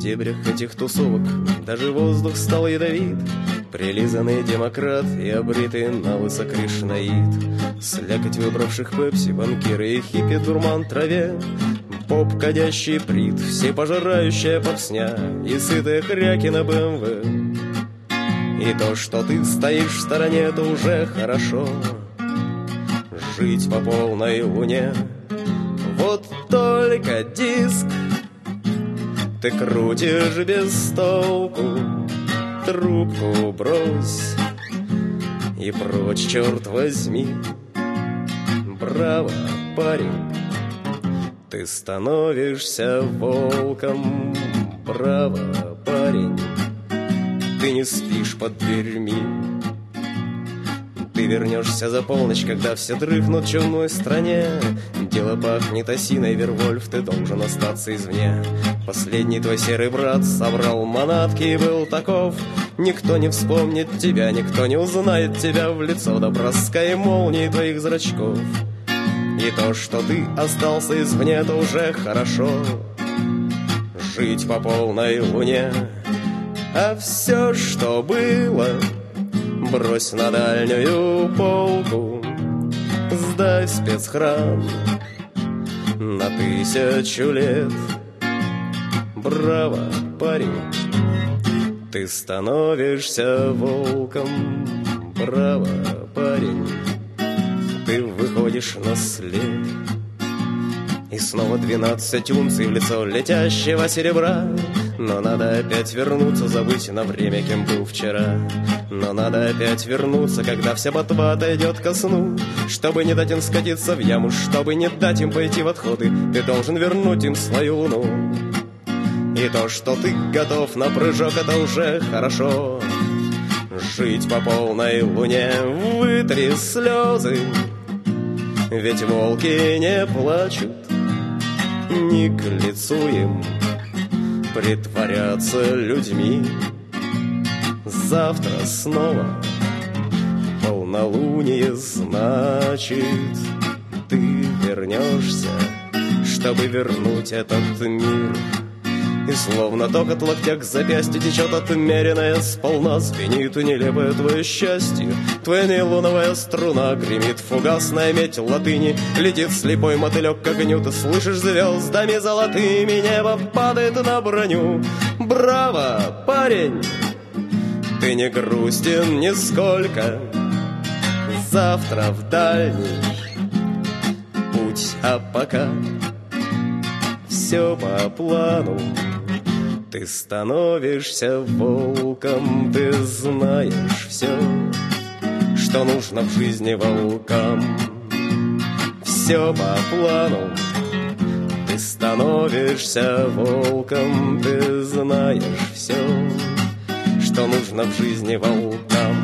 дебрях этих тусовок даже воздух стал ядовит. Прилизанный демократ и обритый налысо кришнаит. Слякоть выбравших пепси, банкиры и хиппи, дурман траве. Поп, кадящий прит, всепожирающая попсня и сытые хряки на БМВ. И то, что ты стоишь в стороне, это уже хорошо. Жить по полной луне. Вот только диск ты крутишь без толку. Трубку брось и прочь, черт возьми. Браво, парень, ты становишься волком. Браво, парень, ты не спишь под дверьми. Ты вернешься за полночь, когда все дрыхнут в чумной стране. Дело пахнет осиной, Вервольф, ты должен остаться извне. Последний твой серый брат собрал манатки и был таков. Никто не вспомнит тебя, никто не узнает тебя в лицо до броска молнии твоих зрачков. И то, что ты остался извне, это уже хорошо. Жить по полной луне. А все, что было, брось на дальнюю полку. Сдай в спецхран на 1000 лет. Браво, парень, ты становишься волком. Браво, парень, ты выходишь на след. И снова 12 унций в лицо летящего серебра. Но надо опять вернуться, забыть на время, кем был вчера. Но надо опять вернуться, когда вся ботва отойдет ко сну. Чтобы не дать им скатиться в яму, чтобы не дать им пойти в отходы, ты должен вернуть им свою луну. И то, что ты готов на прыжок, это уже хорошо. Жить по полной луне, вытри слезы, ведь волки не плачут, не к лицу им притворяться людьми. Завтра снова полнолуние, значит, ты вернешься, чтобы вернуть этот мир. И словно ток от локтя к запястью течет отмеренная сполна. Звенит нелепое твое счастье, твоя нейлоновая струна. Гремит фугасная медь латыни, летит слепой мотылек к огню. Ты слышишь звездами золотыми, небо падает на броню. Браво, парень, ты не грустен нисколько. Завтра в дальний путь, а пока все по плану. Ты становишься волком, ты знаешь все, что нужно в жизни волкам. Все по плану. Ты становишься волком, ты знаешь все, что нужно в жизни волкам.